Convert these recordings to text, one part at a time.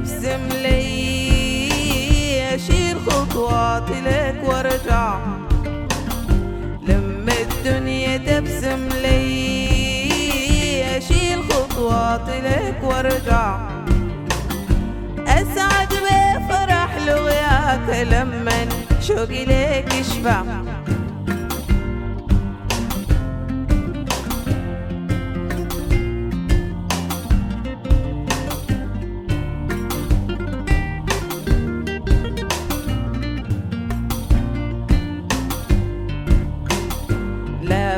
تبسم لي أشيل خطواتي لك وارجع. لما الدنيا تبسم لي أشيل خطواتي لك وارجع. أسعد بفرح لغياك لما شوقي لك يشفع. لا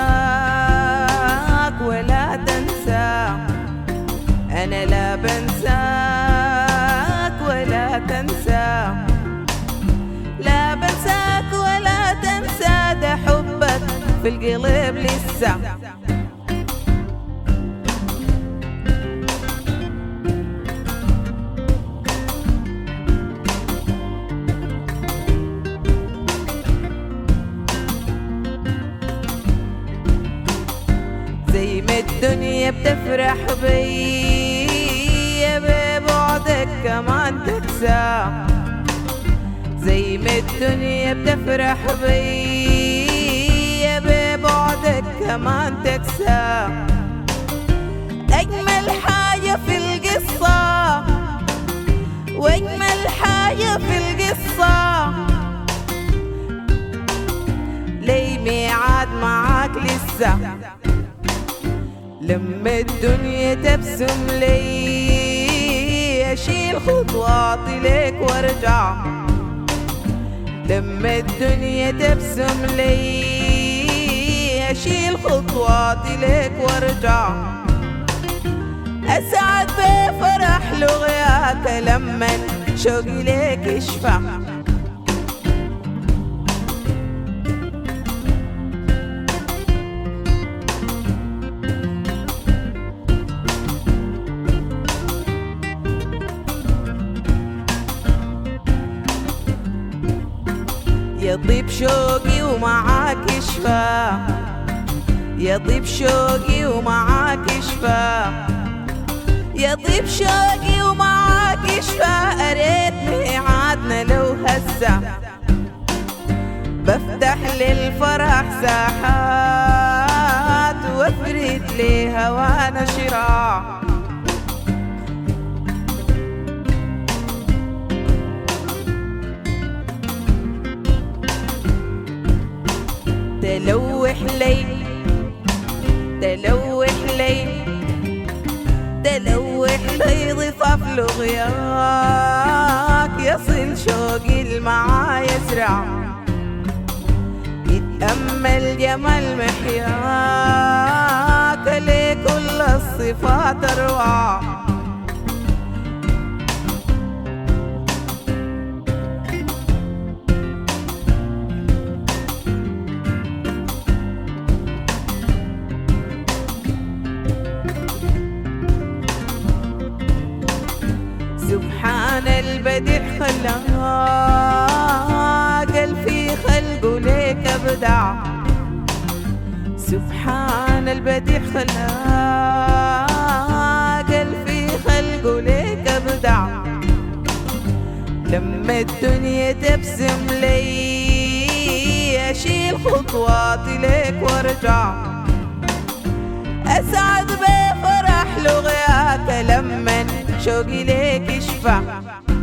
بنساك ولا تنسى، أنا لا بنساك ولا تنسى، لا بنساك ولا تنسى، ده حبك في القلب لسه. زي ما الدنيا بتفرح بي ببعدك كمان تكسى. زي ما الدنيا بتفرح بي ببعدك كمان تكسى. أجمل حاجة في القصة وأجمل حاجة في القصة لي ميعاد معاك لسه. لما الدنيا تبسم لي أشيل خطواتي لك وارجع. لما الدنيا تبسم لي أشيل خطواتي لك وارجع. أسعد بفرح لغياك لما شوقي لك يشفع. يطيب شوقي ومعاك يشفى، يطيب شوقي ومعاك يشفى، يطيب شوقي ومعاك يشفى. أريت ميعادنا لو هسه بفتح للفرح ساحات وافرد لهوانا شراع. تلوح لي تلوح لي تلوح لي ضفاف لغياك يصل شوقي المعا يسرع. يتأمل جمال محياك لكل الصفات أروع. سبحان البديع خلاق في خلقه ليك أبدع. سبحان البديع خلاق في خلقه ليك أبدع. لما الدنيا تبسم لي أشيل خطواتي لك وارجع. أسعد بفرح لغياك لما شوقي ليك يشفع.